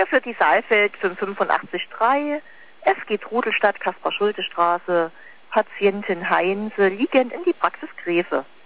Danke für die Saalfeld 585-3. Es geht Rudelstadt, Kaspar-Schulte-Straße. Patientin Heinze, liegend in die Praxis Gräfe.